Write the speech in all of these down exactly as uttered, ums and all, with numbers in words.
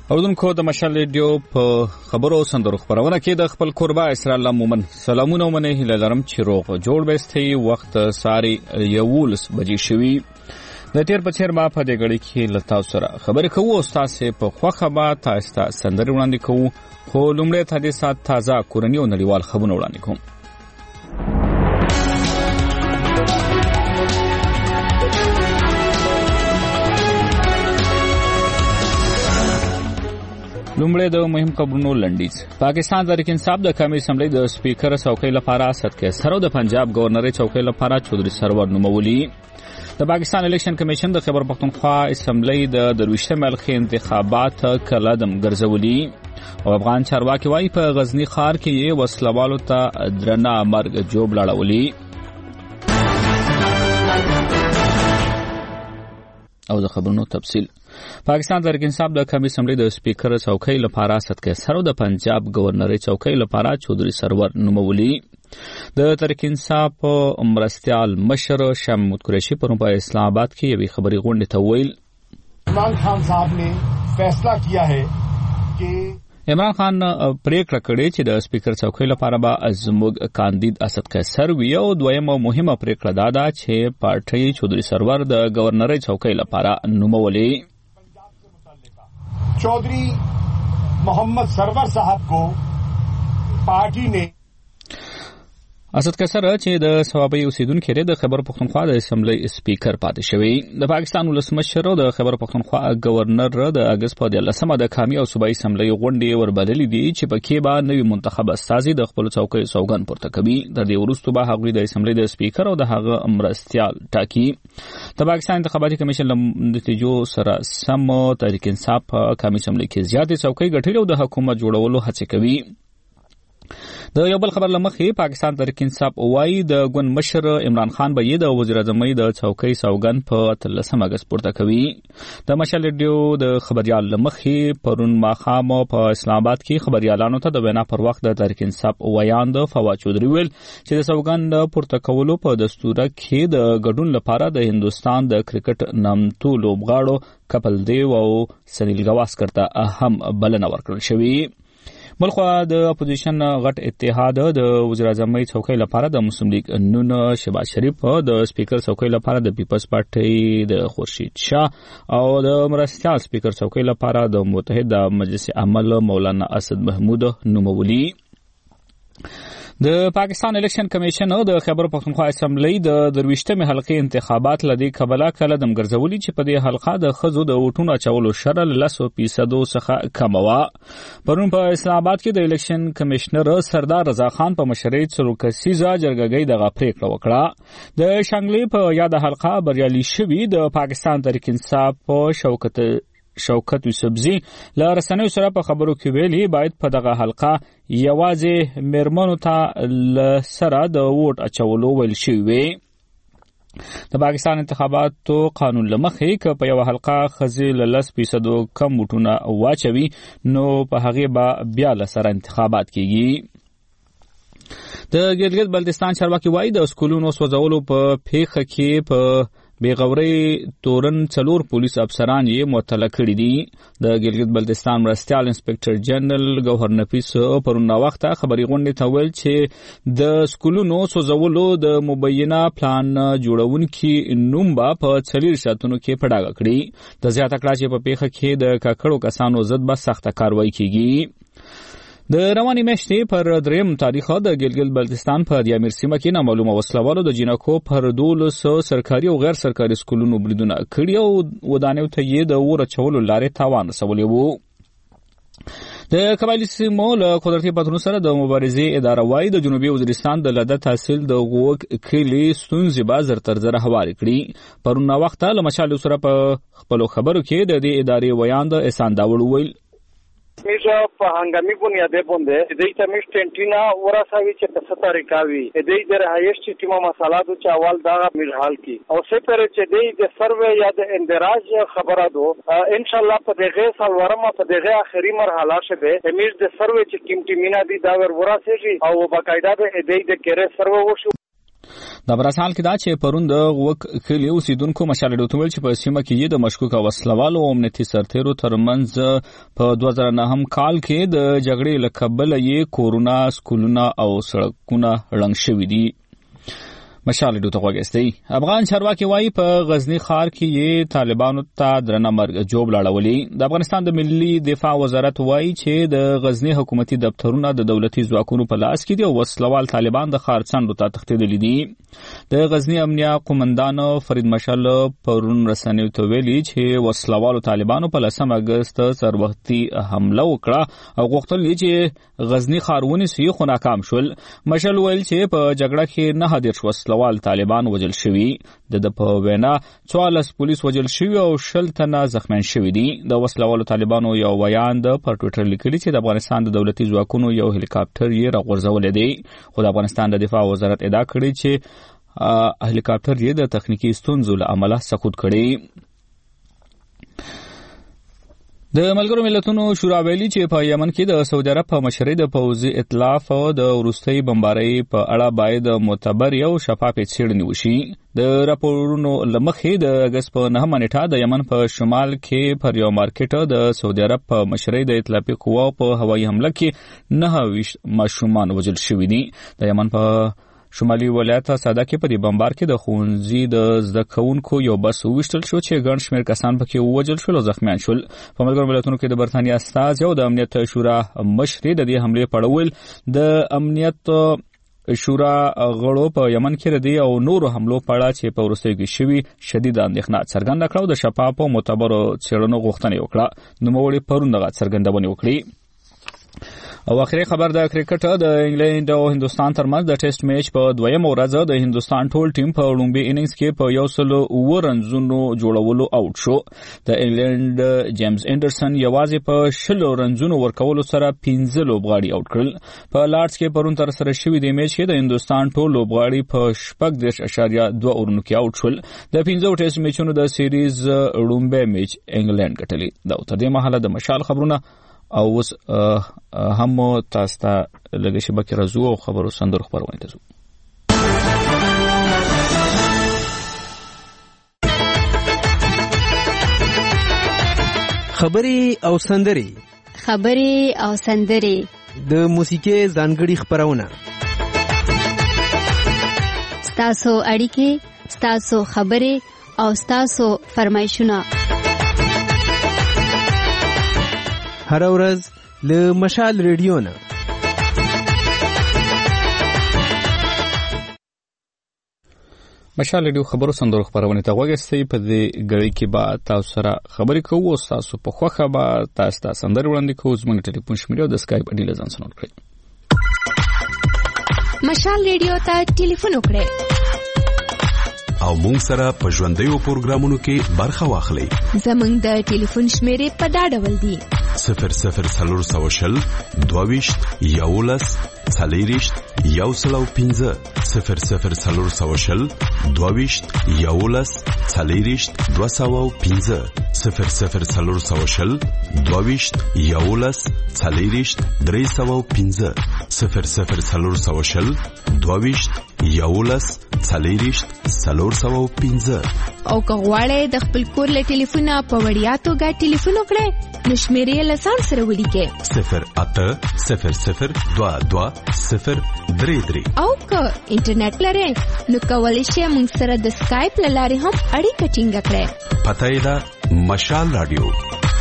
اوردونکو د مشال ریډیو په خبرو سندرو خبرونه کې د خپل قربا اسرائیل مومن سلامونه ومنه هله لرم چې روغ جوړ بستي وخت ساري یولس بجې شوي د تیر په چیر ما په دې غړي کې لتا سره خبرې کوو استاد سه په خوخه با تاسو سندري وړاندې کوو خو لومړی ته د سات تازه کورنی او نړیوال خبرونه وړاندې کوم. لومړی د مهم خبرونو لنډیز. پاکستان تحریک انصاف د قومي اسمبلی د سپیکر څوکۍ لپاره صدقه سره د پنجاب گورنر څوکۍ لپاره چودري سرور نومولي. د پاکستان الیکشن کمیشن د خیبر پختونخوا اسمبلی د درویشتم ملخي انتخابات کلادم ګرځولي او افغان چارواکي وايي په غزنی ښار کې وسلوالو ته درنه مرګ جوړ لاړولي. او د خبرونو تفصیل. پاکستان تحریک انصاف د قومي اسمبلی د سپیکر څوکۍ لپاره صدقه سره د پنجاب گورنر څوکۍ لپاره چودري سرور نومولي. د تحریک انصاف مرستیال مشر شاه محمود قریشي پر په اسلام آباد کې یوې خبري غونډې ته ویل عمران خان صاحب نے فیصلہ کیا ہے کہ عمران خان پریکړه کړې چې د سپیکر څوکۍ لپاره به زموږ کاندید اسد قیصر وي او دویمه مهمه پریکړه دا ده چې پارټي چودري سرور د گورنر څوکۍ لپاره نومولي. चौधरी मोहम्मद सरवर साहब को पार्टी ने اسد قیصر چې د ثوابي اوسیدونکو لري د خیبر پختونخوا د اسمبلی سپیکر پاتې شوی. د پاکستان ولسمشر او د خیبر پختونخوا گورنر د اگست په دلسمه د قومي او صوبایي اسمبلی غونډې وربللې دي چې پکې به نوی منتخب استازي د خپل څوکۍ سوګن پورته کوي. د دې وروسته به هغوی د اسمبلی د سپیکر او د هغه مرستیال ټاکي. د پاکستان انتخاباتي کمیشن له نتیجو سره سم تحریک انصاف په قومي اسمبلی کې زیاتې څوکۍ ګټلې او د حکومت جوړولو هڅه کوي. د یو بل خبر لمخې پاکستان تحریک انصاف وايي د ګوند مشر عمران خان به د وزیر اعظم د څوکۍ سوګن په اتلسم اگست پورته کوي. د مشال ریډیو د خبريال لمخې پرون ماخام په اسلام آباد کې خبريالانو ته د وینا پر وخت د تحریک انصاف ویاند فواد چودري ویل چې د سوګن پورته کولو په دستور کې د ګډون لپاره د هندستان د کرکټ نامتو لوبغاړو کپل دیو او سنیل گواسکر ته اهم بلنه ورکړل شوې. بلخوا د اپوزیشن غټ اتحاد د وزیر اعظم څوکۍ لپاره د مسلم لیگ نون شهباز شریف د سپیکر څوکۍ لپاره د پیپلز پارټي د خورشید شاه او د مرستیال سپیکر څوکۍ لپاره د متحد مجلس عمل مولانا اسد محمود نومولي. د پاکستان الیکشن کمیشن او د خیبر پختونخوا اسمبلی د درویشتمې حلقې انتخابات لدی کبلا کله دم ګرځولي چې په دې حلقه د خزو د وټونو اچولو شرط لسو فیصد څخه کم و. پرون په اسلام آباد کې د الیکشن کمشنر سردار رضا خان په مشرۍ څلور کسیزه جرګګۍ دغه پریکړه وکړه. د شانګلې په یاد حلقه بریالي شوی د پاکستان تحریک انصاف په شوکت شوکت یوسفزی له رسنیو سره په خبرو کې ویلي باید په دغه حلقه یوازې میرمنو ته له سره د ووټ اچولو ویل شوی وي. د پاکستان انتخاباتو قانون لمخې که په یو حلقه ښځې له لس فیصدو کم ووټونه واچوي نو په هغې به بیا له سره انتخابات کیږي. د ګلګت بلتستان چارواکي وایي د سکولونو سوځولو په پیښه کې په بیغوري تورن څلور پولیس افسران یې معطل کړي دي. د ګلګت بلتستان مرستیال انسپکټر جنرال ګوهر نفیس پرون وخت خبري غونډې ته ویل چې د سکولونو سوځولو د مبینه پلان جوړونکي نوم به په څلور ساعتونو کې پډاګه کړي. د زیاته کړه چې په پیښه کې د ککړو کسانو ضد به سخته کاروایی کیږي. د رواني میاشتې پر دریم تاریخ د ګلګت بلتستان په دیامیر سیمه کې نامعلومه وسلوالو د جنکو پر دولس سرکاري او غیر سرکاري سکولونو بریدونه کړي او ودانیو ته یې د اور اچولو لارې تاوان رسولی وو. د قبایلي سیمو له قدرتي پاتونو سره د مبارزې اداره وايي د جنوبي وزیرستان د لده تحصیل د غوږ کلي ستونزې به زر تر زره هوارې کړي. پرون وخت له مشال سره په خپلو خبرو کې د دې ادارې ویاند احسان داوړ ویل میشه په هنګامي بنیاده باندې د دې تمیش ټینټینا ورسوي چې په څه طریقه وي د دې د رهایش چې تیمه مسالاتو چې اول دا مرحل کی او سپر چې دې د سروې یا د اندراج خبره دو ان شاء الله په دغه سال ورما په دغه اخري مرحله شبه میش د سروې چې کیمټی مینا دي دا ور ورسېږي او باقاعده د دې د کېره سروې وشو. د برسال کې دا چې پرون د وک کلی اوسیدونکو مشال ډوتول چې په سیمه کې د مشکوک وسلوالو او امنیتي سرتیرو ترمنځ په دوه زره نهم کال کې د جګړې له کبله یې کورونا سکولونه او سړکونه ړنګ شوي دي. مشال ډوته وګستي افغان چارواکي وایي په غزنی ښار کې یې طالبانو ته درنه مرګ جوړ لاړولي. د افغانستان د ملي دفاع وزارت وایي چې د غزنی حکومتي دفترونه د دولتي ځواکونو په لاس کې دي او وسلوال طالبان د ښار څنډو ته تښتېدلي دي. د غزنی امنیه قومندان فرید مشال پرون رسنیو ته ویلي چې وسلوالو طالبانو په لسم اګست سروختي حمله وکړه او غوښتل چې غزنی ښار ونیسي خو ناکام شول. مشال ویل چې په جګړه کې نه دېرش وسلوال طالبان وجل شوي. د په وینا څوارلس پولیس وجل شوي او شل تنه زخمیان شوي دي. د وسلوالو طالبانو یو ویان د پر ټویټر لیکلي چې د افغانستان د دولتي ځواکونو یو هلیکاپټر یې راغورځولی دی خو د افغانستان د دفاع وزارت ادعا کړې چې هلیکاپټر یې د تخنیکي ستونزو له امله سقوط کړی. د ملګرو ملتونو شورا ویلي چې په یمن کې د سعودي عرب په مشرۍ د پوځي ائتلاف د وروستۍ بمبارۍ په اړه باید معتبر او شفاف څېړنې وشي. د راپورونو له مخې د اګست په نهمه نیټه د یمن په شمال کې پر یو مارکیټ د سعودي عرب په مشرۍ د ائتلافي قواو په هوایي حمله کې نهه ویشت ماشومان وژل شوي دي. د یمن په شمالي ولایت ساده کې په دې بمبار کې د ښوونځي د زده کوونکو یو بس وویشتل شو چې ګڼ شمېر کسان پکې ووژل شول او زخمیان شول. په ملګرو ملتونو کې د برتانیا استازي او د امنیت شورا مشرې د دې حملې په اړه د امنیت شورا غړو په یمن کې ردی او نورو حملو په اړه چې په وروستیو کې شوي شدید اندېښنه څرګنده کړه او د شفاف او معتبرو څېړنو غوښتنه وکړه. نوموړي پرون دغه څرګندونه وکړه. او اخري خبر د کرکټ د انګلند او هندستان ترمنځ د ټیسټ میچ په دویم ورځ د هندستان ټول ټیم په لومبي اننګز کې په یو سل او رنزونو جوړولو آوټ شو. د انګلند جیمز انډرسن یوازې په شل رنزونو ورکولو سره پنځه لوبغاړي آوټ کړل. په لارډز کې پرون تر سره شوی د میچ کې د هندستان ټول لوبغاړي په شپږ دېرش اعشاریه دوه اورونو کې آوټ شول. د پنځو ټیسټ میچونو د سیریز لومبي میچ انګلند ګټلی. دا تر دې مهاله د مشال خبرونه او اوس هم تاسو ته لږه شبکې راځو او خبرو سندرو خبرونه ته ځو. خبري او سندري خبري او سندري د موسیقي ځانګړي خبرونه ستاسو اړیکې ستاسو خبري او ستاسو فرمایشونه هر ورځ له مشال ریډیو نه. مشال ریډیو خبرو سندرو خبرونه ته وګورئ. په دې غړي کې به تاسو سره خبرې کوو او تاسو په خوخه به تاسو ته سندرې وړاندې کوو. زموږ ټلیفون شمیره د اسکایپ اډي لزان سنوټ کړئ. مشال ریډیو ته ټلیفون وکړئ او مونږ سره په ژوندیو پروګرامونو کې برخه واخلئ. زموږ د ټلیفون شمیرې په دا ډول دي: صفر صفر څلور سوه شل دوه ویشت یولس څلېرویشت یو سل او پنځه صفر صفر څلور سوه شل دوه ویشت یولس څلېرویشت دوه سوه او پنځه صفر صفر څلور سوه شل دوه ویشت یولس څلېرویشت درې سوه او پنځه صفر صفر څلور سوه شل دوه ویشت یولس څلېرویشت څلور سوه او پنځه. او که غواړئ د خپل کور له ټلیفونه په وړیا توګه ټلیفون وکړئ نو شمیرې له ځان سره ولیکئ: صفر اته صفر صفر دوه دوه صفر درې درې. او که انټرنیټ لرئ نو کولی شئ موږ سره د سکایپ له لارې هم اړیکه ټینګه کړئ. پته یې ده مشال رادیو.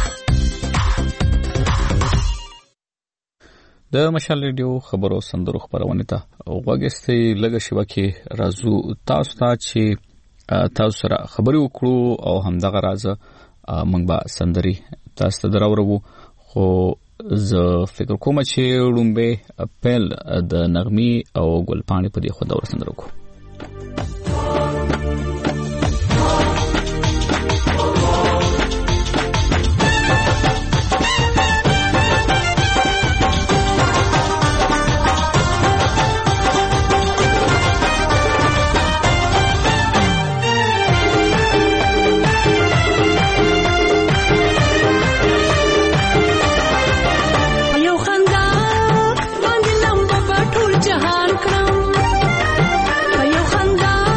د مشال ریډیو خبرو سندرو خبرونه ته وګورئ. لږه شبکې راځو تاسو ته چې تاسو سره خبرې وکړو او همدغه راز موږ به سندري تاسو ته دراوړو. خو زه فکر کوم چې لومبه اپل د نغمي او ګلپاڼې په دې خو دا ورسندرو کو. جهان کړم په یو خندا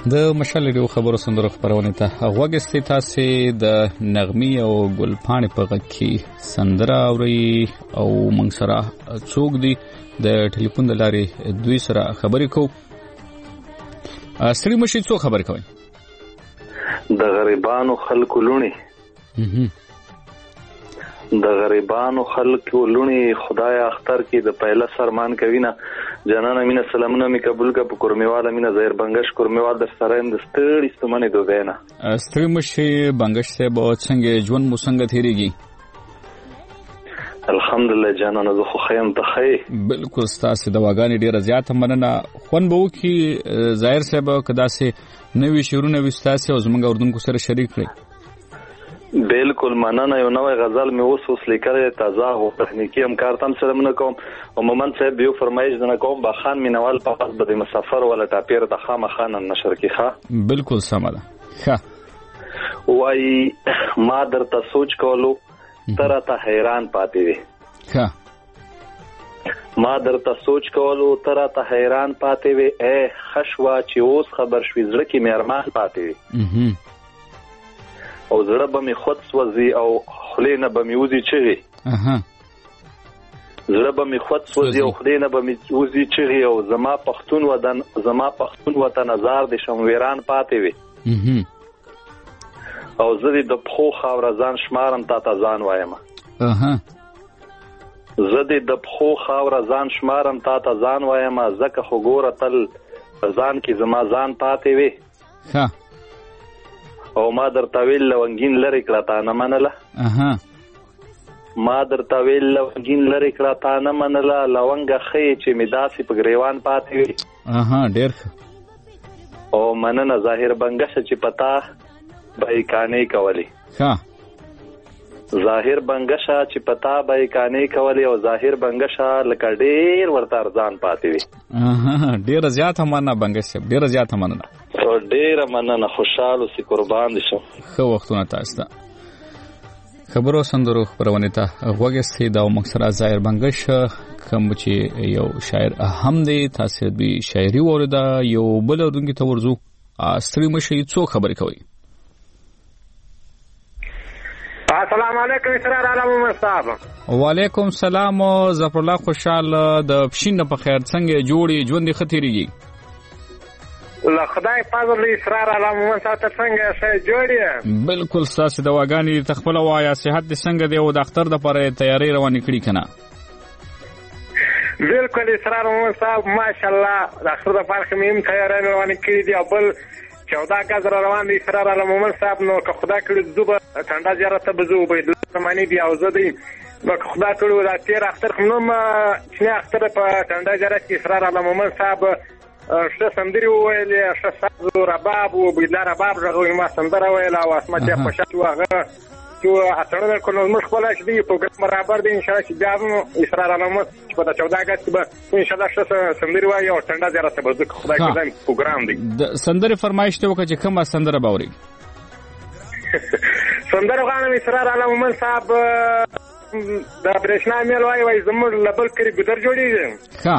د مشال ریو خبرو سندرو خبرونه ته غوګستې تاسو د نغمي او ګلپاڼې په غږ کې سندره اوري او موږ سره څوک دی د ټلیفون د لارې دوی سره خبرې کوو. ستړي مشي څو خبرې کوي د غریبانو خلکو لونی د غریبانو خلکو لونی خدای اختر کې د پهلا سرمان کوي نه جنان امینه سلامونه می قبول کا په کورمیواله امینه زهر بنگش کورمیوال در سره اند ستړي ستمنه دوبینه ستړي مشي بنگش سے به څنګه ژوند مو څنګه تیریږي؟ الحمدلله جانانه زه خو خیم ته خی بالکل ستاسو دواګانې ډیره زیاته مننه. خون به وکي ظاهر صاحب کدا سه نوې شعرونه وستاسو او زمونږ اردوونکو سره شریک کړئ. بالکل مننه. یو نوې غزل مې اوس اوس لیکلې تازه او تخنیکی هم کار تم سره من کوم. عموما صاحب یو فرمایش نه کوم با خان مینوال په پاس بده مسافر ولا ټاپیر د خامه خان نشر کی ښه بالکل سم ده ښه وای ما درته سوچ کولو تر ته حیران پاتې وي ښه ما درته سوچ کولو تر ته حیران پاتې وي اے خشوا چې اوس خبر شوي زړه کې مهربان پاتې وي او زړه به می خود سوځي او خلینه به می وځي چغي اها زړه به می خود سوځي او خلینه به می وځي چغي او زما پښتون ودان زما پښتون وطن نظر د شمویران پاتې وي او زه د پخو خاور ځان شمارم تا ته ځان وایم اها زه د پخو خاور ځان شمارم تا ته ځان وایم زکه خو ګوره تل ځان کې زما ځان پاتې وي ها او ما درته ویل لونګین لري کړه تا نه منله اها ما درته ویل لونګین لري کړه تا نه منله لونګه خې چې می داسې په ګریوان پاتې وي اها ډېر او مننه ظاهر بنگش چې پتا بای کانې کولی ها ظاهر بنگشا چې پتا بای کانې کولی او ظاهر بنگشا لکه ډېر ورته ارزان پاتې وي اها ډېر زیات مننه بنگش ډېر زیات مننه او ډېر مننه خوشاله سي قربان دي شم خو وختونه تاسو ته خبرو سندرو خبرونه ته غوګستې دا مکسره ظاهر بنگش کوم چې یو شاعر هم دی تاسو به شاعري ورده یو بل دونکو ته ورزو استری مشي څو خبرې کوي. السلام علیکم اسرار عالم مصطفی. وعلیکم السلام ظفر الله خوشاله د پښین په خیر څنګه جوړي ژوند خطرېږي؟ الله خدای فضل اسرار عالم مصطفی څنګه شه جوړي؟ بالکل تاسو دواګانی تخپل وایا صحت دې څنګه دی او د اختر د پاره تیاری روانه کړی کنه؟ بالکل اسرار مصطفی ماشاءالله د اختر د پاره مې تیاری روانه کړی دی او بل چودہ گز روان دي اسرار عالم مومن صاحب نو که خدا کړي زوبه ټنډه زیارت به زو به د زماني دی او زه دی نو که خدا کړي دا تیر اختر خنوم چې اختر په ټنډه زیارت کې اسرار عالم مومن صاحب شه سندري ویلې شه ساز رباب او بيدار رباب غوې ما سندره ویله او اسمت یې خوشاله وغه چې اڅړل کول موږ خپل چې دی پروګرام برابر دی ان شاء الله چې بیا اسرار عالم په چودہ اگست به ان شاء الله شه سندري وایي او ټنډه زیارت به زه خدای کړم پروګرام دی د سندري فرمایش ته وکړه چې کومه سندره باوري سندره غانم اسرار عالم مومن صاحب د برېښنا میل وایي وایي زموږ لبل کړي ګدر جوړیږي ښه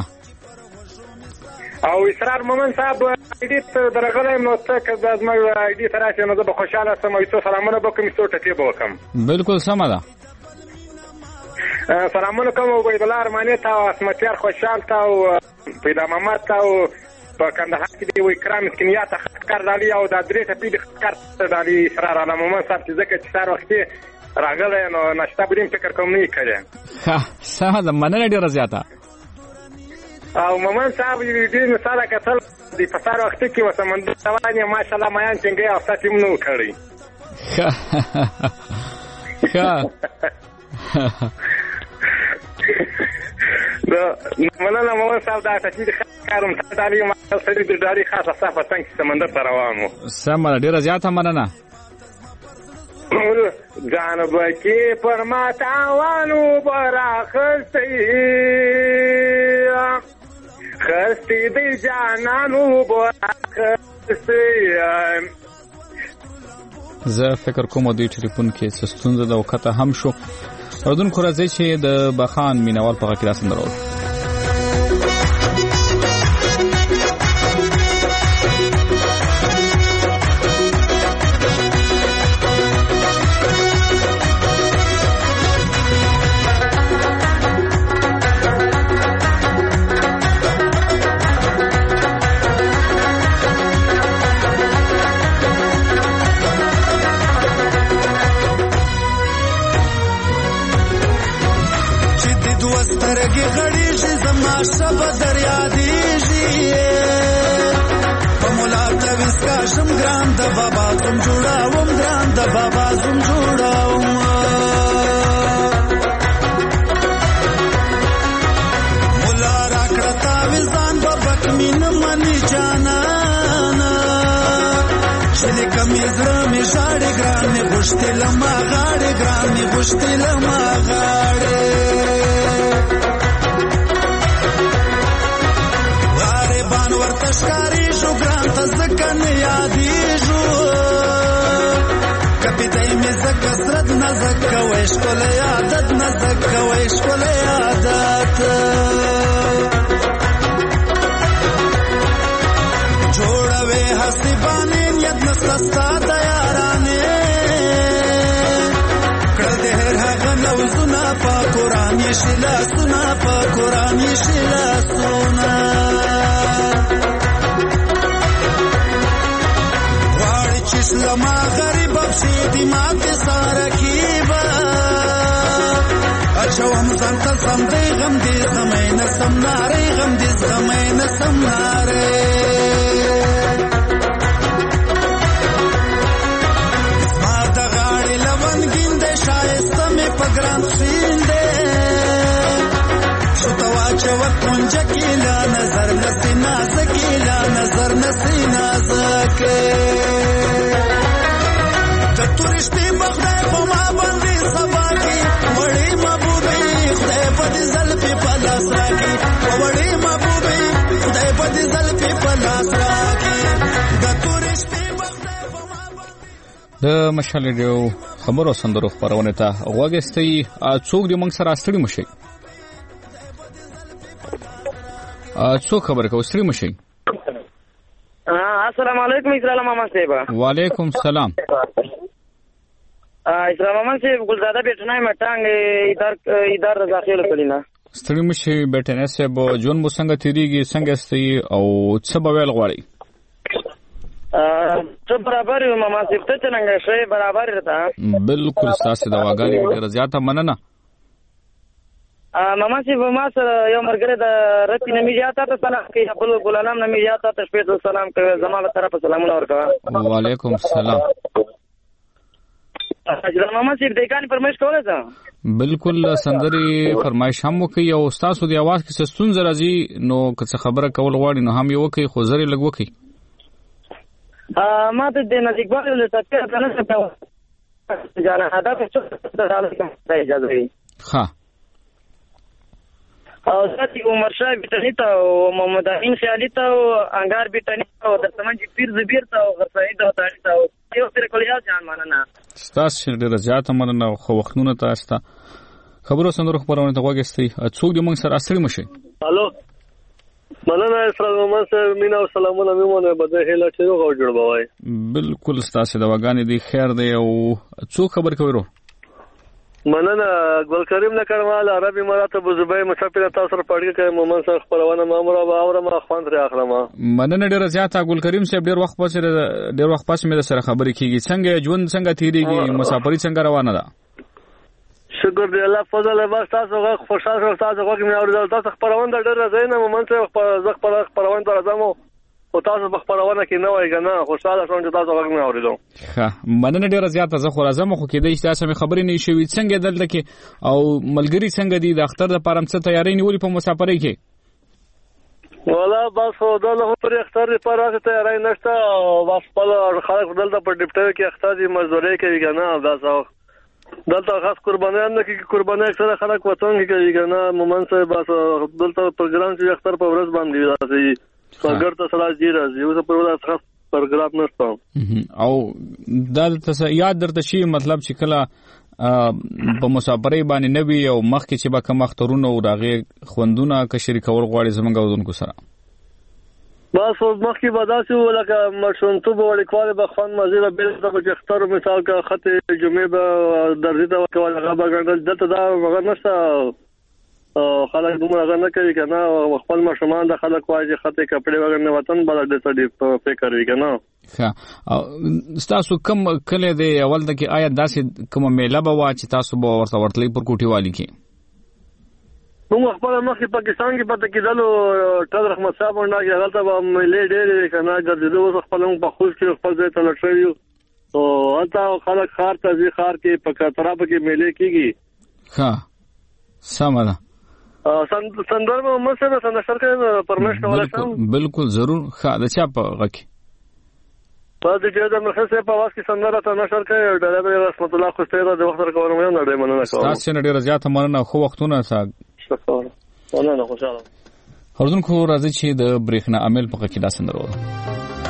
او اسرار مومن صاحب ایډیټ درغله نو څه کده زما ایډیټ راځي نو زه خوشاله سم او څه سلامونه وکم څه ټکی وکم بالکل سم ده سلامونه کوم او عبدالله ارمانی ته اسمتیار خوشحال ته او پیدا محمد ته او په کندهار کې دی وای کرام مسکینیات کار دالي او د درې ته پیډ کار دالي اسرار عالم مومن صاحب چې ځکه چې سار وخت راغله نو نشته بډیم فکر کوم نه کړي ها سم ده مننه ډیره زیاته او مومن صاحب دې مثال کتل د فسار وخت کې وسمند روانه ماشاءالله مایان څنګه او ساتي منو کړی ها دا مننه مومن صاحب دا تشویق کارم تعالی ما سړي د ډاری خاصه صفه څنګه سمندر ته روانو سم ډیره زیاته مننه جانب کې پر ما تاوانو براخستې خستې دی جانانو براخستې زه فکر کوم دوی ټلیفون کې څه ستونزه ده او کته هم شو اردوونکو راځي چې د بخان مینوال په کې سندره وو غړیږي زما شپه دریا دیږي په مولا تعویز کاشم ګران د بابا زم جوړاوم ګران د بابا زم جوړاوم مولا راکړه تعویزان بابک مين منی جانانا شنه کمی زړه می شاړې ګران می غشتې لما غاړې ګران می غشتې لما غاړې غاړې بان ورته ښکارې شو ګران ته ځکه نه یادېږو کپیدای مې ځکه سرد نه ځکه وای ښکلی عادت نه ځکه وای ښکلی عادت جوړوې هسې بانې نیت نسته ستا د یارانې کړل د هر هغه لوزونه په قرآن یې شي لاسونه په قرآن یې شي لاسونه غواړي چې شلما غریب پسې دې ماتې ساره کیبه اچوم ځان ته سم دی غم دې زمۍ نه سم نارې غم دې زمۍ نه سم نارې پگران سینده شتوا چوک کنجا کیلا نظر نسی نازکیلا نظر نسی نازکه تطورشتی بخدای پما بندی سبا کی وڑی محبوبی خدای پدی زلفی پلاس راکی وڑی محبوبی خدای پدی زلفی پلاس راکی تطورشتی بخدای پما بندی د مشال ریډیو خبرو سندرو خبرونه ته غوږستئ څوک دې موږ سره ستړي مشي څوک خبر کوي ستړي مشي السلام علیکم اسلام محمد صاحب وعلیکم السلام اسلام محمد صاحب ګلزاده بیٹنای مټانګ ادار ادار رضا خیل کلینا ستړي مشي بیٹنای صاحب جون مو څنګه تیریږي څنګه استي او څه به ویل غواړي څه برابر یو ماما صاحب ته څنګه شي برابر راته بالکل تاسو د واګانی ډیر زیاته مننه ماما صاحب ما سره یو مرګره د رتی نمی جاتا ته سلام کوي خپل ګلانام نمی جاتا ته شپه سلام کوي زماله طرف سلامونه ورکوا وعلیکم السلام اجازه ماما صاحب د کاني فرمایش کوله تا بالکل سندري فرمایش هم کوي او تاسو د आवाज کې ستون زرازي نو که خبره کول غواړي نو هم یو کوي خو زری لګو کوي ما ته د نزدیک باندې له تاسو سره څه جانا هدف څه ډول کوم اجازه وي ها او ساتي عمر شاه بیتنی ته او محمد امین خیالي ته او انګار بیتنی ته او د سمنج پیر زبیر ته او غسعید او تاریخ ته یو تر کلیات جان مننه تاسو ډیر زیاته مننه خو وختونه تاسو ته خبرو سندرو خبرونه ته وګستئ څوک دې موږ سره اصلي مشي الو مننه اسلام محمد صاحب مینا او سلامونه میمونه بده هله چې یو جوړ بوای بالکل تاسو د واګانی دی خیر دی او څوک خبر کوي ورو مننه ګل کریم نه کړمال عربي مراتب زبې مسافر تاسو سره پړګه کوي مومن سره خبرونه مامور او اوره ما خوان تر اخرمه مننه ډیر زیاته ګل کریم صاحب ډیر وخت پس ډیر وخت پس مې سره خبرې کیږي څنګه ژوند څنګه تیریږي مسافرۍ څنګه روانه ده شکر دی الله فضل بس تاسو غو خوشاله شو تاسو غو کې مې اورېدل تاسو خبرونه ډېر راځي نه مومن سره زغ پر خبرونه تر ازمو او تاسو په خبرونه کې نه وای کنه خوشاله شوم چې تاسو غو کې مې اورېدل ښه مننه ډېر زیاته زه خو راځم خو کې د تاسو مې خبرې نه شوي څنګه دلته کې او ملګری څنګه دي د اختر د پارم څه تیاری نیولې په مسافرۍ کې ولا بس دغه پر اختر پر راځي تیاری نشته بس په خلک دلته په ډیپټي کې اختر دي مزدوري کوي کنه تاسو دلته خاص قربانیان نه کې قرباني اکثر خلک وطن کې کوي کنه مومن صاحب بس دلته پروګرام چې اختر په ورځ باندې راځي څنګه ته سلاج دی راځي اوس په ورځ خاص پروګرام نشته او دلته یاد درته شي مطلب چې کله په مسافرۍ باندې نوي او مخکې چې به کوم اخترونه او راغې خوندونه که شریکول غواړي زمونږ اودونکو سره بس مخکې به داسې و لکه مشرونتوب وړیکوالی به خوند مزې به بېرته به چې اختر مثال که خطې جمعې به درځي ته ورکول هغه به ګڼل دلته دا هغه نشته خلک دومره هغه نه کوي که نه خپل ماشومان د خلک وایي چې خطې کپړې وګڼې وطن به ډېر څه ډېر فکر وي که نه ښه ستاسو کوم کلی دی اول د کې آیا داسې کومه میله به وه چې تاسو به ورته ورتلئ پر کوټې والي کې موږ خپل مخکې پاکستان کې پته کېدلو ټل رحمت صاحب وندا کې هغه ته ملي ډېر کنه ګرځېدو اوس خپل موږ په خوش کې خپل ځای ته لټ شو او هلته خلک خار ته ځي خار کې په کترا کې میلې کېږي ها سمه ده سندرب محمد صاحب سندر کې پرمیش کولا شم بالکل ضرور ښه د چا په غږ په دې کې د مخه په واس کې سندره ته نشر کوي ډرایور رحمت الله خوشته د وخت راکوم نه نه مننه کوم تاسو نه ډیر زیات مننه خو وختونه ساګ شکر ونه نه خوشاله اردوونکو راځي چې د برېښنا عمل په کې دا سندره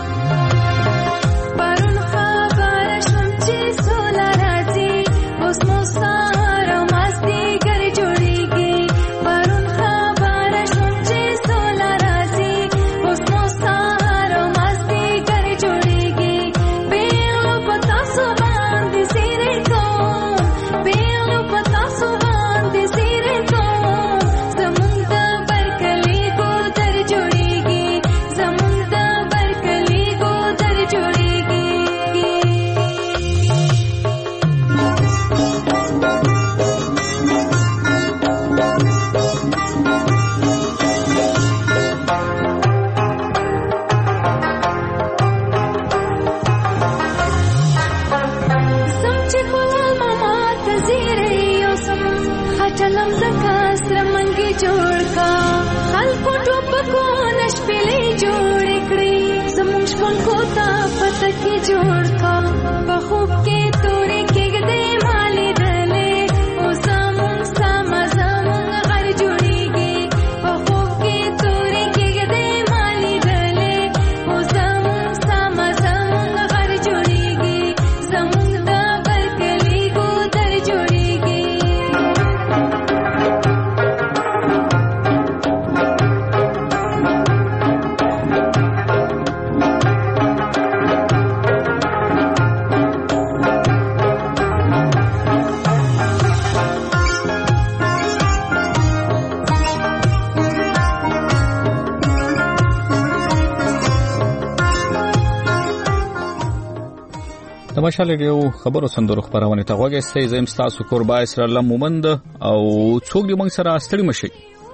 ماشاءالله دیو خبرو سندرو خبرونه ته وګورئ چې زم تاسو قربا اسرائیل مومند او څوک دې موږ سره ستړي مشي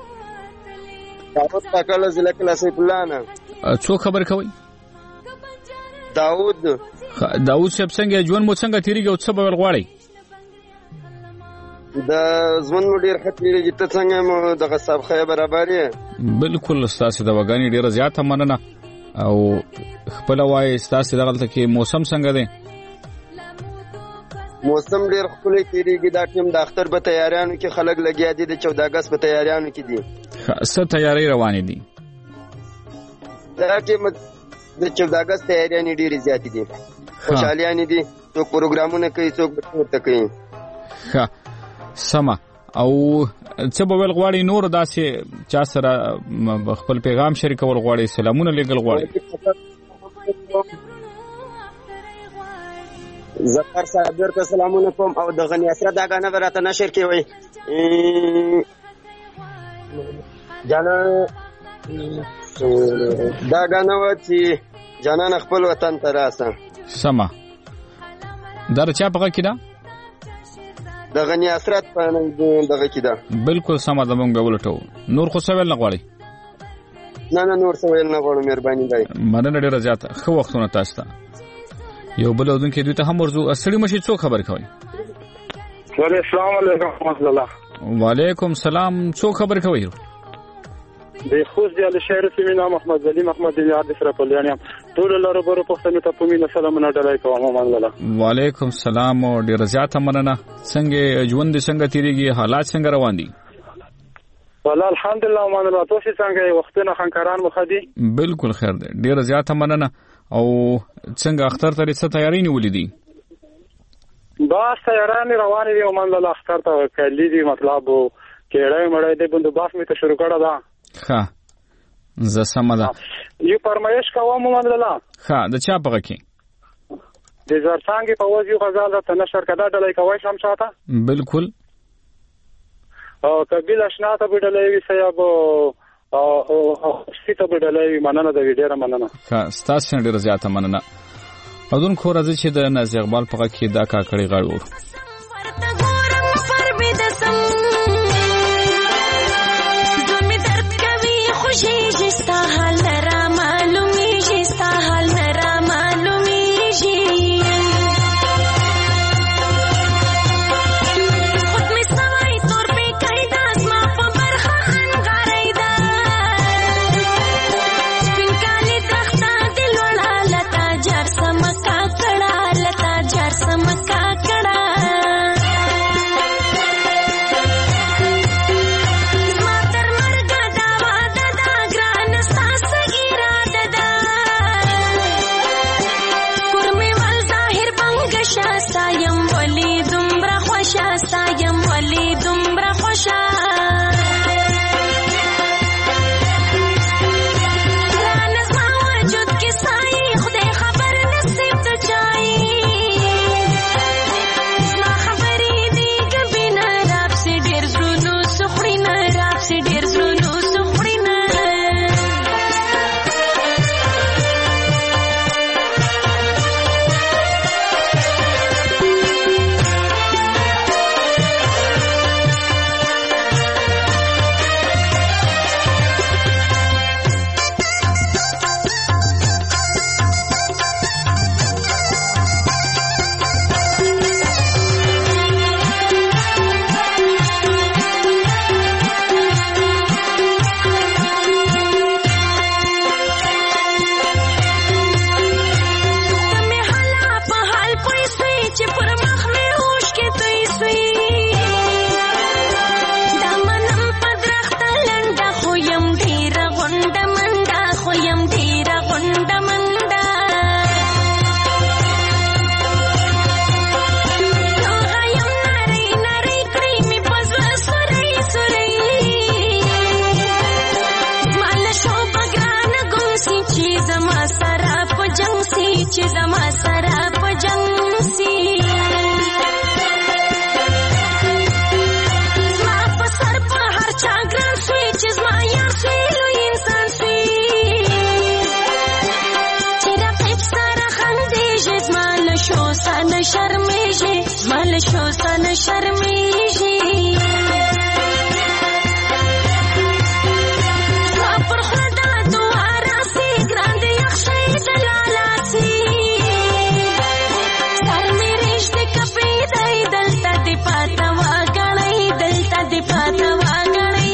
داود تکل زله کلاسي پلان څوک خبر کوي داود داود چې څنګه ژوند مو څنګه تیریږي او څه به غواړي د ژوند مو ډیر خطرېږي ته څنګه مو د غصب خې برابرې بالکل تاسو د وګانی ډیر زیاته مننه او خپل وای تاسو دغلت کې موسم څنګه دی موسم ډیر خپل کېږي دا ټیم د اختر په تیاریانو کې خلک لګیا دي د چودہ اگست په تیاریانو کې دي څه تیاری روانې دي دا ټیم د چودہ اگست تیاریانې ډېرې زیاتې دي خوشحالیانې دي څوک پروګرامونه کوي څوک ورته کوي ښه سمه او څه به ویل غواړي نور داسې چا سره خپل پیغام شریکول غواړي سلامونه لیږل غواړي زفر صاحب ورته سلامونه کوم او د غنی اسره دا غانه راته نشر کوي جانا دا غانه و چې جانان خپل وطن ته راسه سما در چا په کې دا د غنی اسرت په دغه کې دا بالکل سما د مونږ ولټو نور خو سوال نه غواړي نه نه نور سوال نه غواړم مهرباني دی مننه ډیره زیاته خو وختونه تاسو ته یو بل اودن کې دوی ته هم ورزو اصلي مشي څو خبر کوي السلام علیکم ورحمۃ اللہ وعلیکم سلام څو خبر کوي د خوست دی له شهر سیمه محمد علي محمد دی یاد سره په لیانه ټول لاره برو پښتنه ته په مینه سلامونه ډلای کوم مان الله وعلیکم السلام او ډیر زیاته مننه څنګه ژوند څنګه تیریږي حالات څنګه روان دي والله الحمدلله مان الله تاسو څنګه وختونه خنکران مخدي بالکل خیر دی ډیر زیاته مننه او څنګه اختر ته څه تیاری نیولې دي باس تیاری روانې دي مان الله اختر ته کلی دي مطلب کېړې مړې دې بندوباس می ته شروع کړه دا ښه ز سمدا یو پرمایش کوم مان الله ښه د چا په کې د زرڅانګي په وځي غزال ته نشر کړه ډلې کوي شم شاته بالکل او کبیل آشنا ته بدلې وی سیاب او او سیته بدلې مننه د ویډیو مننه ښه ستاسو ډیر زیاته مننه اذن خو راځي چې د ناز اقبال په کې دا کاکړي غاړو معلومیږي ستا حال نه را معلومیږي ستا حال نه را معلومیږي خود مې سوای تور پې کړی دا زما په برخه انګارۍ ده سپین کالي درخته د لوړه لتا جار سمکا کړه لتا جار سمکا کړه سایم ولی دومره خوشا ران زما وجود کې سایې خدای خبر نصیب ته چایي زما خبرې دي کبي نه راپسې ډېر زړونو سخړي نه راپسې ډېر زړونو سخړي نه چې زما سره په جنګ سي زما په سر په هر چا ګران سوی چې زما یار سوی لوی انسان سوی چې رقیب سره خندېږي زما له شو سره شرمېږي زما له شو سره شرمېږي زما پر خوله دا دعا راسي ګران د یخ شي د لالاسي دلتا دی پاتا واغړی دلتا دی پاتا واغړی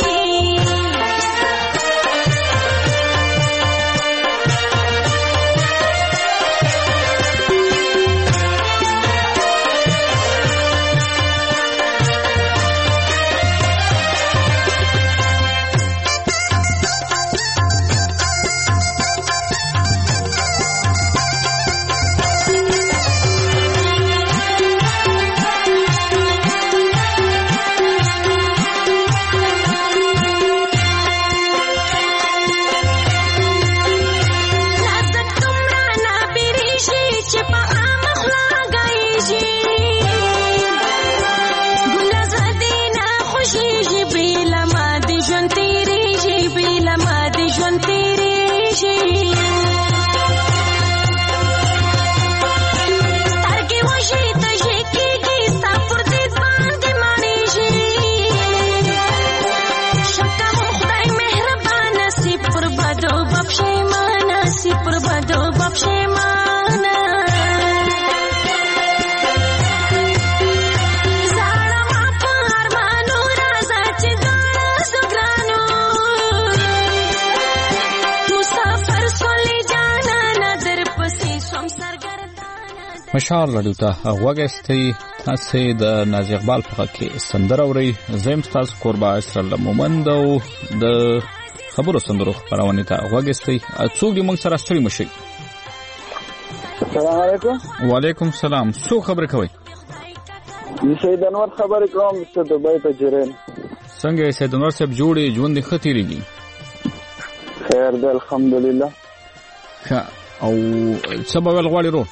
مشال رادیو ته غوږی تاسو د نازي اقبال په کې سندره اوري زم تاسو قربا اسرائیل مومند او د خبرو سندرو خبرونه ته غوږی څوک دې موږ سره ستړي مشي. السلام علیکم. وعلیکم السلام. څو خبرې کوي؟ سید انور خبرې کوم چې دوبۍ ته جوړین. څنګه سید انور صاحب جوړې ژوند ختیریږي؟ خیر ده الحمدلله. ښه او سبا ول غواړي رو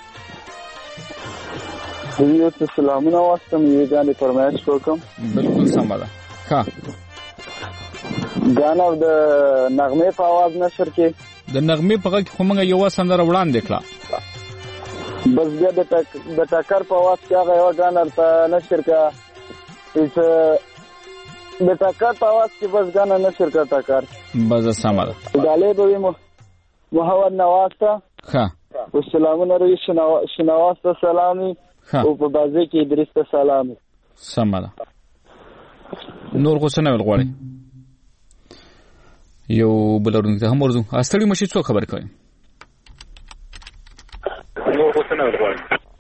یو څه سلامونه واستم یې ځان فرمایش وکم. بالکل سم ده. ښه غانا د نغمه په आवाज نشر کې د نغمه په کې کومه یو سندره وړاندې کړه بس بیا د د ټکر په आवाज کې هغه یو غانا ته نشر کا چې د ټکر په आवाज کې بس غانا نشر کا ټکر بس سمه ده ډالې به محمد نواز ته ها والسلام رئیس شنواز ته سلامي او په بازي کې ادریس ته سلامي سمه ده نور کو څنګه ولغړی یو بلورونی ته هم ورځو استړي مشي څو خبر کوي نور کو څنګه ولغړی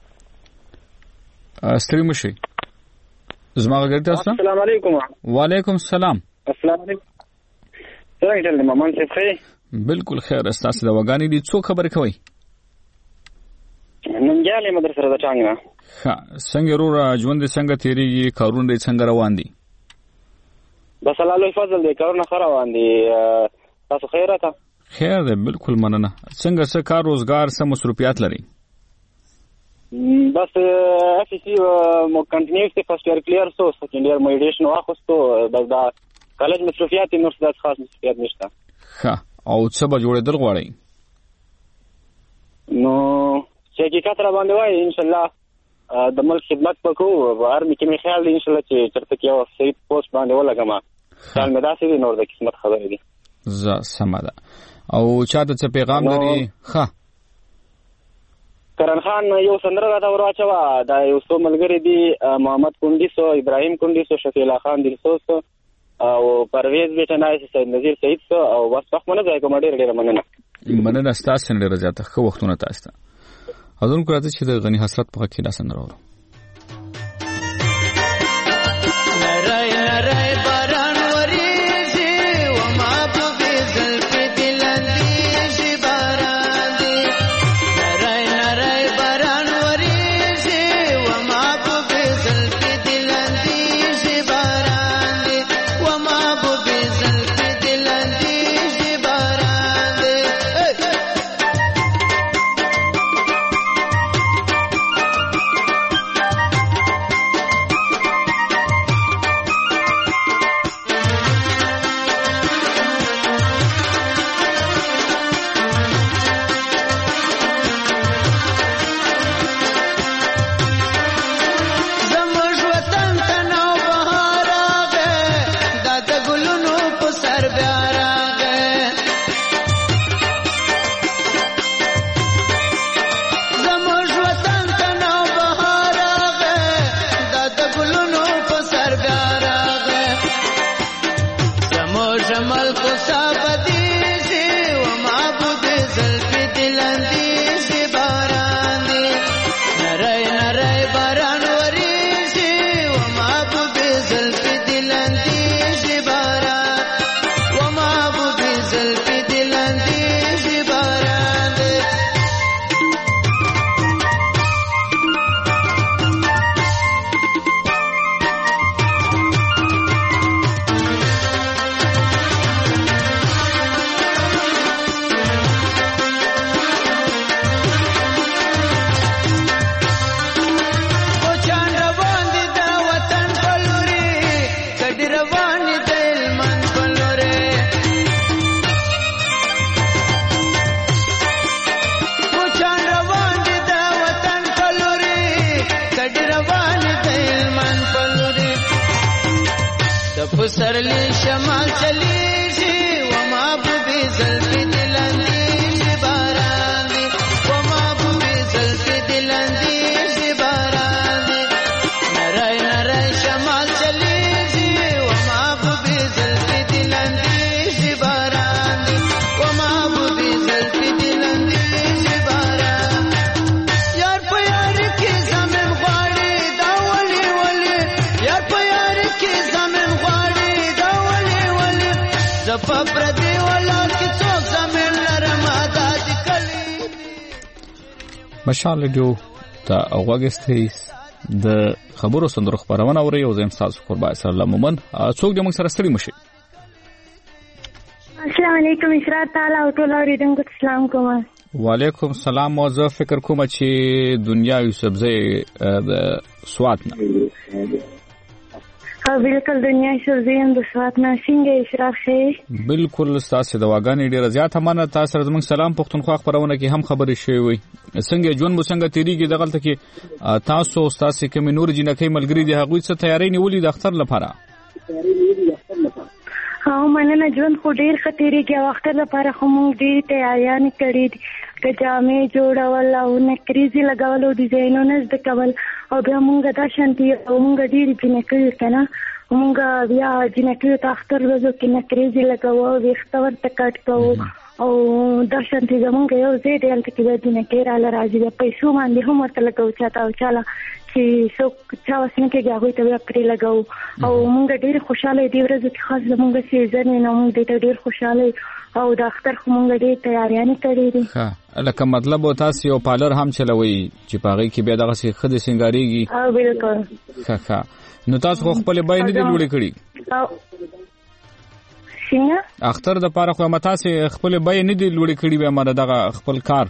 استړي مشي زما غږ تاسو السلام علیکم وعلیکم السلام السلام علیکم څنګه دې مامان څه خیر بالکل خیر استاسو د وګانی دي څو خبر کوي نن جالي مدرسه د څنګه ها څنګه رو ژوند څنګه تیریږي کارونه دې څنګه روان دي بس الله له فضل دې کارونه خره روان دي تاسو خیره تا خیر دې بالکل مننه څنګه څه کار روزګار څه مصروفیات لري بس افسی مو کنټینیوسلی فرست ایئر کلیر سو سیکنډ ایئر میډیشن واخستو بس دا کالج مصروفیات نور څه خاص مصروفیات نشته ها او څه به جوړېدل غواړي نو چې حقیقت را باندې وای ان شاء الله د ملک خدمت وکړو ارمی کې مې خیال دی ان شاء الله چې چرته کې یو صحیح پوسټ باندې ولګم خیال مې داسې دی نور د قسمت خبرې دي ز سمه ده او چاته څه پیغام لري ښه کرن خان یو سندره راته ورواچوه دا یو څو ملګري دي محمد کونډي سو ابراهیم کونډي سو شفیع الله خان دلسو سو او پرویز بیٹنای سید نذیر سعید سو او بس وخت منه ځای کوم ډیر ډیر مننه مننه ستاسو ډیر زیاته خو وختونه تاسو ته اذن کوته چې د غنی حسرت په کې لاسن راوړو نرای نرای باران وریږي و ما په بزل په دلندې باران دی نرای نرای باران وریږي و ما په بزل په دلندې باران دی و ما په بزل په دلندې باران دی پسرلی شمال چلیږي و ما بوبي زلفي دلندې باران دي و ما بوبي زلفي دلندې باران دي نرای نرای شمال چلیږي و ما بوبي زلفي دلندې باران دي و ما بوبي زلفي دلندې باران یار په یار کې زمين غواړي دا ولي ولي یار په یار کې زمين غواړي دا ولي ولي زپا پردي ولا کې څوک زمين لرما دا کلی مشال ډیو تا اوغستې د خبرو سندرو خبرونه اوري او زم تاسو قربا سره لمن څوک د موږ سره ستړي مشي السلام علیکم اشراق تعالی او ټول اوریدونکو اسلام کوم وعلیکم السلام او زه فکر کوم چې دنیا یو سبزی د سوات نه او بالکل دنیا شوزیم د سوات نه څنګه اشراق شي بالکل تاسو د واګانې ډیره زیات مننه تاسو سره زموږ سلام پښتونخوا خبرونه کې هم خبرې شوي وي څنګه جون مو څنګه تیریږي دغلت کې تاسو تاسو کې نور جنکې ملګری دي هغه څه تیاری نیولې د اختر لپاره ها مننه ژوند خو ډیر خطرېږي او اختر لپاره خو موږ ډېرې تیاریانې کړې دي که جامې جوړول او نکریزې لګول او ډیزاینونه زده کول او بیا موږ دا شانتي او موږ ډېرې جینکیو که نه موږ بیا جینکیو ته اختر ورځو کې نکریزې لګوو ویښته ورته کټ کوو او دا شانتي زموږ یو ځای دی هلته کې بیا جینکۍ راله راځي بیا پیسو باندې هم ورته لګوو چاته او چاله چې څوک چا وس نه کېږي هغوی ته بیا پرې لګوو او موږ ډېرې خوشحاله یو دې ورځو کې خاص زموږ سیزن وي نو موږ دې ته ډېر خوشحاله او د اختر خو موږ ډېرې تیاریانې کړې دي لکه مطلب تاسو یو پالر هم چلوئ چې په هغې کې بیا دغسې ښځې سینګارېږي او بلکل ښه ښه نو تاسو خو خپلې بیې نه دي لوړې کړي څنګه اختر دپاره خو یم تاسې خپلې بیې نه دي لوړې کړي بیا مره دغه خپل کار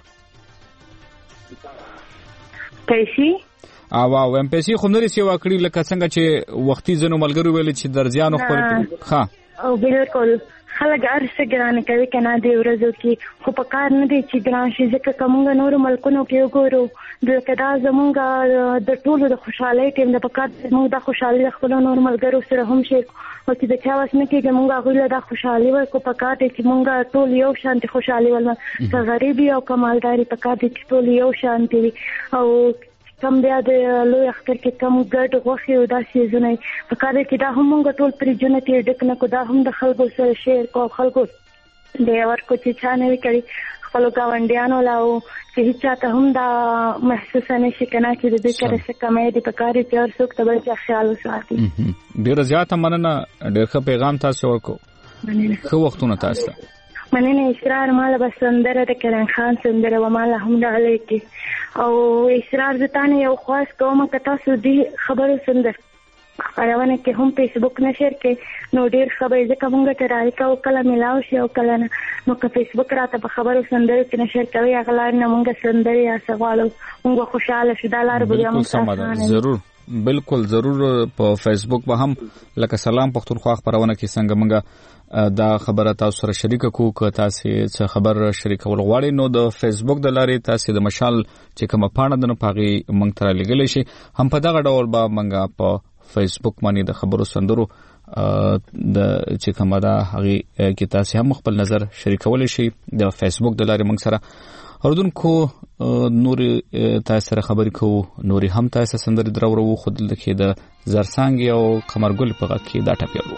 پیسې او وایم پیسې خو نه دي سیوا کړي لکه څنګه چې وختي ځینو ملګرو ویلې چې درزیانو خپل ښه او بلکل خلک هر څه ګرانه کوي که نه دې ورځو کې خو په کار نه دی چې ګران شي ځکه که موږ نورو ملکونو کې وګورو لکه دا زموږ د ټولو د خوشحالۍ ټیم ده په کار موږ دا خوشحالي د خپلو نورو ملګرو سره هم شیر او چې د چا وس نه کېږي موږ هغوی له دا خوشحالي ورکړو په کار دی چې موږ ټول یو شانتې خوشحالي ولمه که غریب وي او که مالداري په کار دی چې ټول یو شانتې وي او کم بیا د لوی اختر کې کم ګډ غوښې او دا څیزونه په کار دی چې دا هم موږ ټول فریجونه ترې ډک نه کړو دا هم د خلکو سره شیر کړو خلکو دی ورکړو چې چا نه وي کړي خپلو ګاونډیانو له او چې هېڅ چاته هم دا محسوسه نه شي که نه چې د دوی کره څه کمی دی په کار دی چې هر څوک د بل چا خیال وساتي ډېره زیاته مننه ډېر ښه پیغام تاسو ورکړو ښه وختونه تاسو ته مننه اسرار ماله به سندره د کرن خان سندره به ماله هم ډالۍ کړي او اسرار زه تا نه یو خواست کوم که تاسو دې خبرو سندر خپرونه کې هم فیسبوک نه شیر کې نو ډېر ښه به ځکه موږ ته راړیکه او کله میلاو شي او کله نه نو که فیسبوک راته په خبرو سندرو کې نه شیر کوي هغه لارې نه موږ سندرې یا څه غواړو موږ خوشحاله شو دا لار به بیا موږ اسانه ضرور بالکل ضرور په فیسبوک به هم لکه سلام پښتونخوا خبرونه کې څنګه موږ دا خبره تاسو سره شریکه کوو که تاسو څه خبر شریکول غواړئ نو د فیسبوک د لارې تاسو د مشال چې کومه پاڼه ده نو په هغې موږ ته رالیږلی شي هم په دغه ډول به موږ په فیسبوک باندې د خبرو سندرو د چې کومه ده هغې کې تاسو هم خپل نظر شریکولی شي د فیسبوک د لارې موږ سره اوردونکو نورې تاسو سره خبرې کوو نورې هم تاسو سندرې دراوړو خو دلته کې د زرڅانګې او قمرګل په غږ کې دا ټپې اورو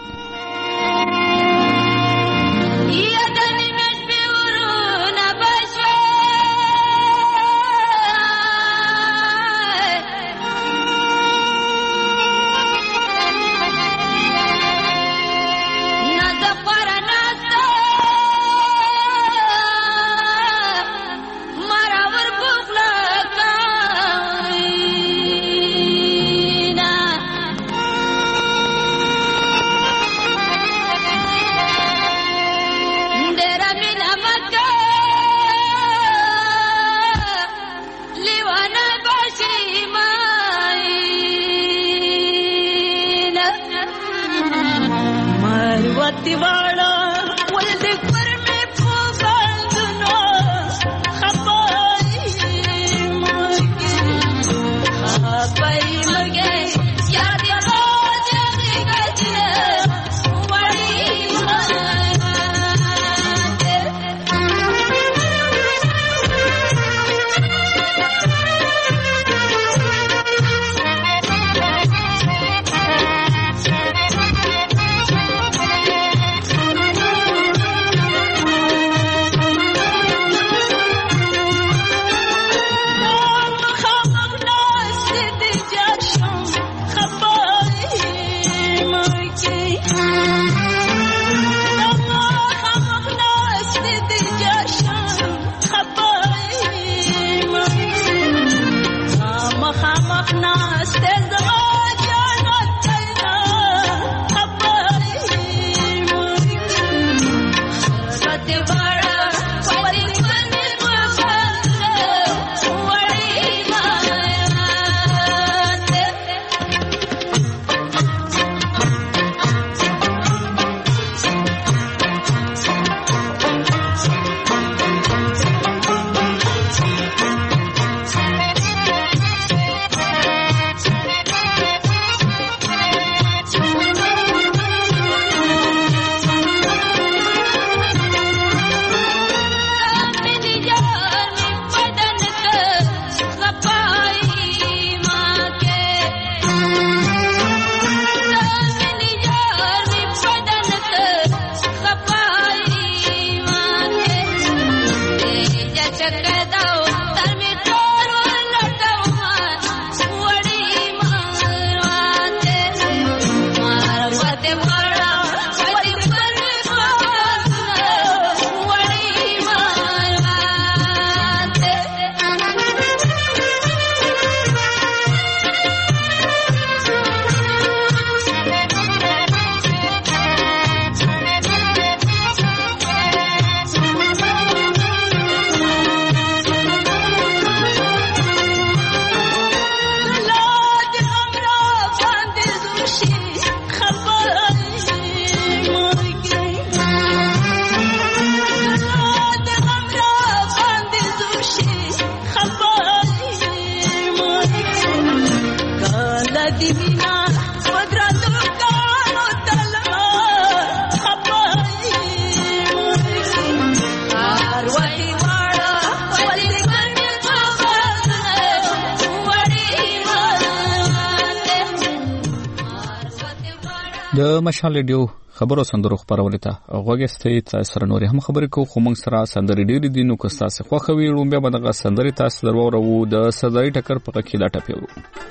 د مشال ریډیو خبرو سندرو خبرونه ته غوږستې تاسو سره نور هم خبرې کوو خو موږ سره سندرې ډېرې دي نو که تاسو خوښوي لومبیا به دغه سندرې تاسو درورو د سندرې ټکر په کې دا ټپیو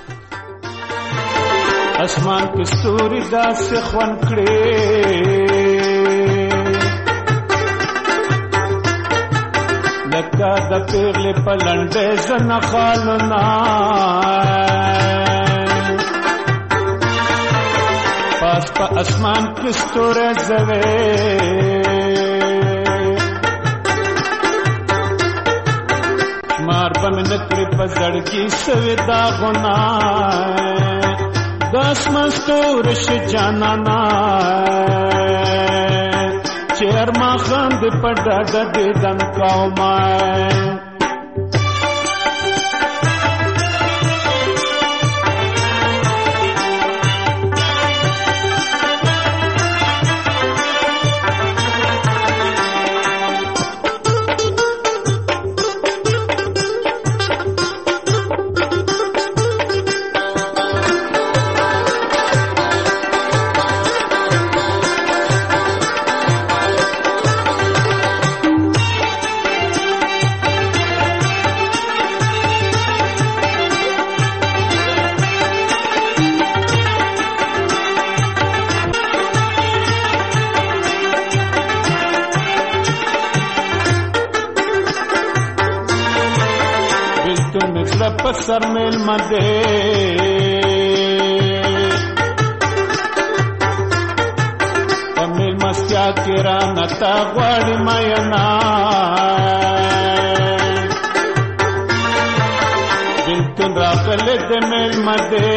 اسمان کې ستوري داسې خوان کړې لکه د پیغلې په لنډې زنه خالونه پاس په اسمان کې ستوري زوي مار به مې نکړې په زړګي سوي داغونه داس مستور ش جانانا چیر ما خند پډا د دن کاو ما سر میل مدے میل مستیا کرا نتا غواړي مینا بلتون راغله د میل مدے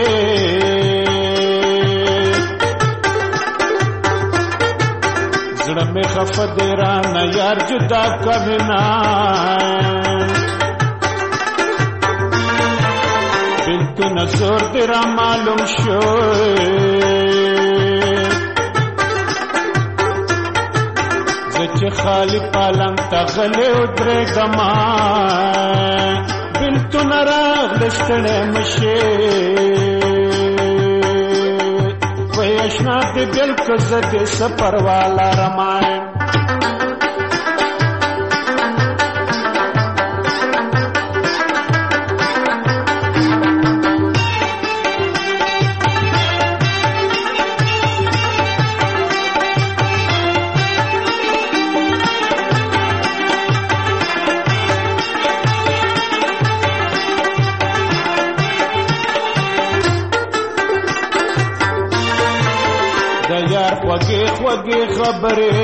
زړه مې خفه دی را نه یار جدا کړنا بلتو نزور تیرا معلوم شو زچ خالی پالنگ تغلی ادرے گما بلتو نراغ لستڑے مشے ویشنا دی دل کزدی سپر والا رمائن خوږې خوږې خبرې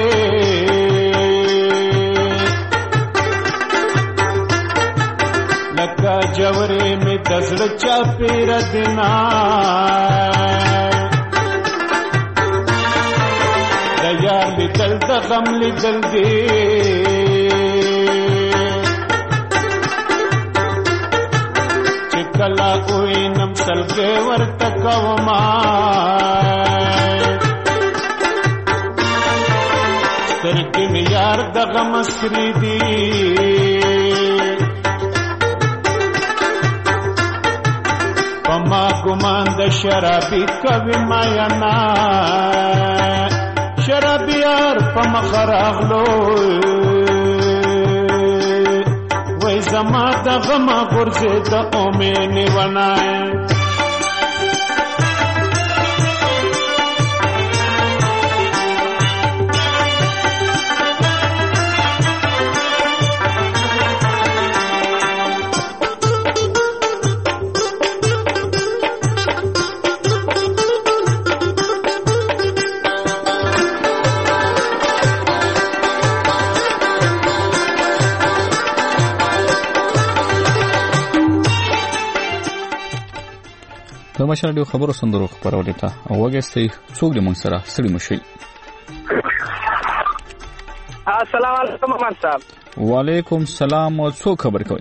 لکه جوړې مې د زړه چاپېره دینا د یار لیدل د غم لیدل دی چې کله وینم سلګۍ ورته کومه سترګې مې یار د غم سرې دي په ما ګمان د شرابي کوي مینا شرابي یار په مخ راغلو وای زما د غم غرزه د اومې نیونه د مشال ریډیو خبرو سندرو خبرونه ته وګورئ څوک د مون سره سړی مشي السلام علیکم امان صاحب وعلیکم السلام او څوک خبر کوي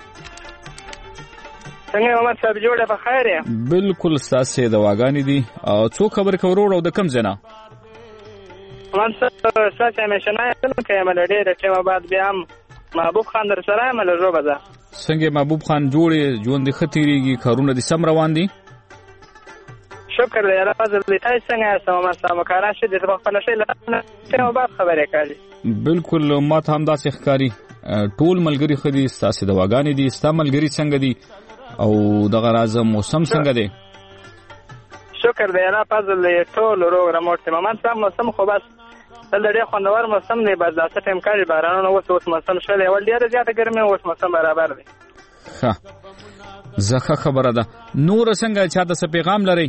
څنګه امان صاحب جوړه په خیر یې بالکل ساسه د واغانی دي او څوک خبر کوي ورو د کم زنه امان صاحب ساسه مې شنه کله کې مل ډېر ټیم بعد بیا محبوب خان در سره مل روبه ده څنګه محبوب خان جوړې ژوند خطرېږي کارونه دي سم روان دي شکر دی الله فضل دی. تاسو څنګه یاست مامان صاحب؟ کارا شه د خپل شي له ته بعد خبرې کوي. بالکل ما ته هم داسې ښکاری. ټول ملګری خو دي، ستاسو دواګانې دي، ستاسو ملګری څنګه دي او دغه راز موسم څنګه دی؟ شکر دی الله فضل دی. ټول روغ رموټ مامان صاحب. موسم خو بس دلته ډېر خوندور موسم دی، بس داسې ټیم کاری بارانونه اوس اوس موسم شوی ول ډېر زیاته ګرمي اوس موسم برابر دی. ښه زخه خبره ده. نور څنګه چاته څه پیغام لري؟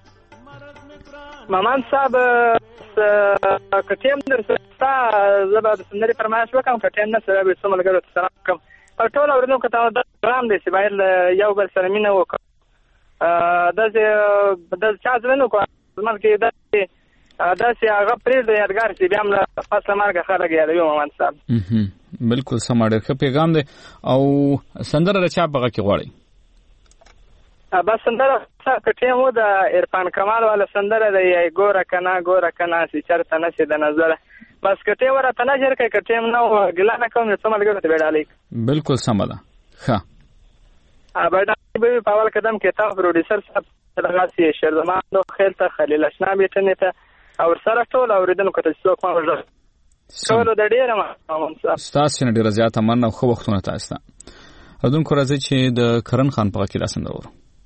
مامان صاحب کټیم درستا زبر د سندري فرمایش وکم کټیم نه سره به څومره ګرځو سلام کوم او ټول اورنو کته د پروګرام دی چې باید یو بل سره مینه وکړو. د د چا ځنو کو زمون کې د د سي هغه پرې د یادګار چې بیا موږ فاصله مارګه خلک یادوي مامان صاحب. بالکل سماړ ښه پیغام دی. او سندره رچا بغه کې غواړي؟ بس سندره کټیم و د عرفان کمال والا سندره د ګوره کنا ګوره کنا چې چرته نشي د نظر بس کټې ورته نه جوړ کړي کټیم نو ګلانه کوم څه ملګری ته وډالې. بالکل سم ده. ښه ا باید به په اول قدم کې تاسو پروډوسر صاحب دغه سي شرزمان نو خیل ته خلیل اشنا بیٹنه ته او سره ټول اوریدنه کته څوک ما ورځ ټول د ډیره ما تاسو نه ډیره زیاته مننه خو وختونه تاسو ته اذن کو راځي چې د کرن خان په کې راسند ورو.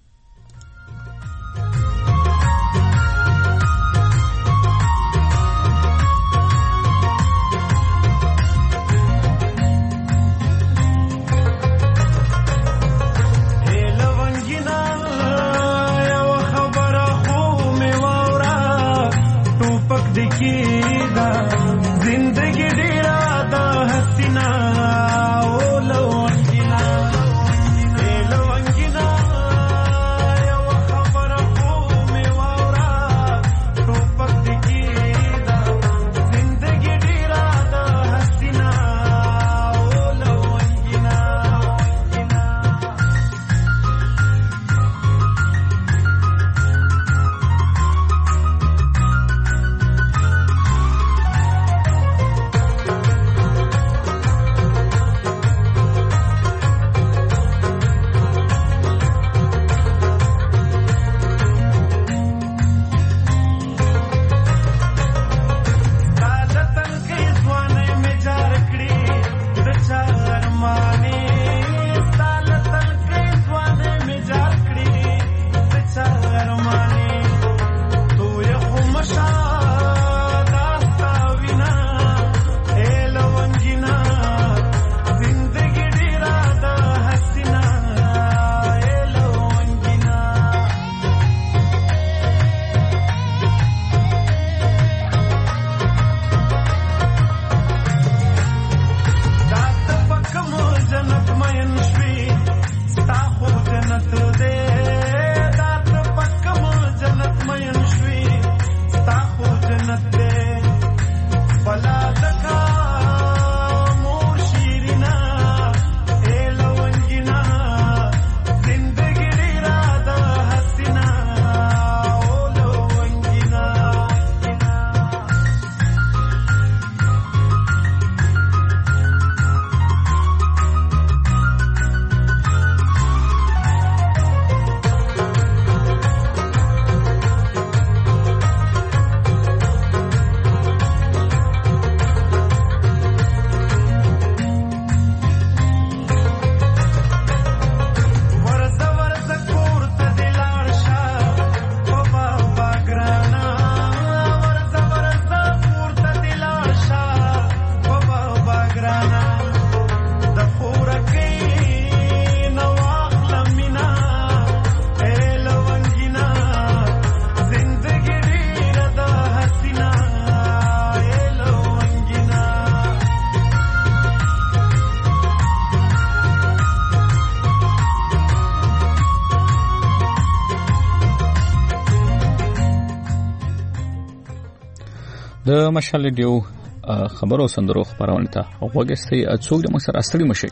د مشال ډیو خبرو سندرو خبرونه ته وګستي څوک د مصر اصلي مشي.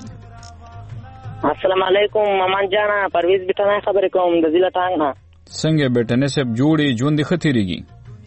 السلام علیکم مامان جانا پرویز بیٹانه خبر کوم د ضلع ټانګه څنګه بیٹنه سب جوړي ژوند ختیریږي.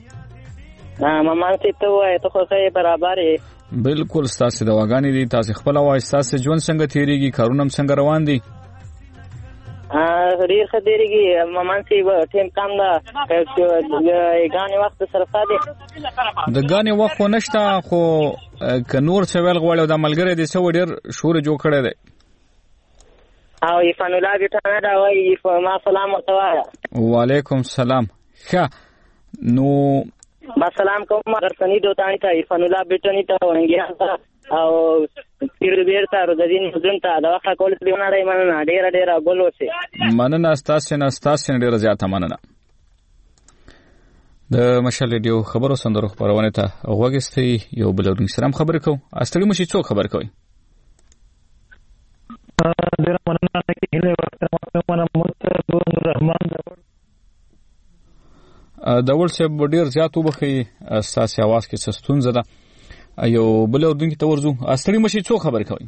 ها مامان ته ته وای ته خو ځای برابرې. بالکل ستاسو د واغانی دي تاسو خپل وای تاسو ژوند څنګه تیریږي کارونه څنګه روان دي. ډیر خديريږي مامان سي ټیم کام دا غانې وخت سره فاده د غانې وخت نشته خو ک نور څه ویل غواړي د ملګری د څو ډیر شور جوړ کړی دی او یفن الله بیٹانه دا وای ما سلام ورته وعلیکم سلام ښه نو با سلام کوم غرسنی دوتانی ته یفن الله بیٹانی ته ونګیا او پیر بیرته رودین مزون ته دا وخت کول دی نه مننه ډیر ډیر ګل وسی مننه تاسو نه تاسو ډیر زیاته مننه د مشال ریډیو خبرو سندرو خبرونه ته وګستې یو بل ورن سلام خبر کو استړي مشي څوک خبر کوي ډیر مننه کې هله وخت مې محمد رحمان دا ول څه ډیر زیات وبخي اساسي आवाज کې سستون زده یو بل ورن کې تورزو استړي مشي څوک خبر کوي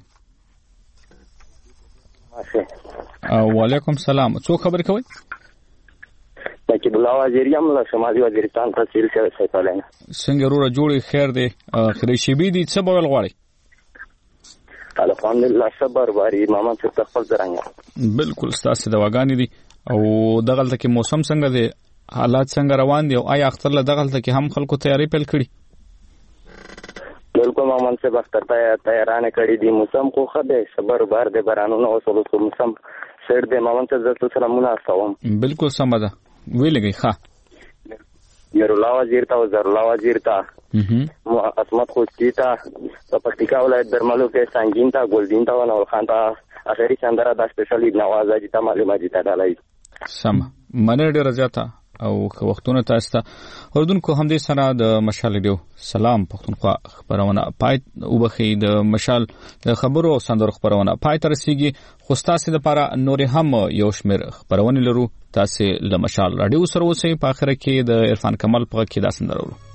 وعلیکم سلام څوک خبر کوي لکه بلا وزیریم له شمالي وزیرستان تحصیل شوی سیفالین څنګه روره جوړي خیر دی خدای شي بي دي څه بول غواړي الحمدلله صبر واري ماما څه خپل درانګ بالکل ستاسو دواګانی دي او دغلته کې موسم څنګه دی حالات څنګه روان دي او آیا اختر له دغلته کې هم خلکو تیاری پیل کړي بالکل ماما څه وخت ته تیارانه کړي دي موسم خو خده صبر بار دي بارانونه اوسلو موسم سر دې ماما ته زړه سلامونه استوم بالکل سم ده ویلګي ښه یو الله وزیر ته وزیر الله وزیر ته مو اسمت خوشتی ته په پکتیکا ولایت درملو کې سنگین ته ګلدین ته ونور خان ته اخري چندرا د سپیشل ابن نواز اجي ته معلومات ته ډالای سم منه ډیر زیاته او وختونه تاسو ته اردوونکو هم دې سره د مشال ریډیو سلام پښتونخوا خبرونه پای وبخي د مشال د خبرو او سندرو خبرونه پای تر سیږي خو تاسو لپاره نور هم یو شمیر خبرونه لرو تاسو له مشال رادیو سره اوسئ په اخر کې د عرفان کمال په کې دا سندرو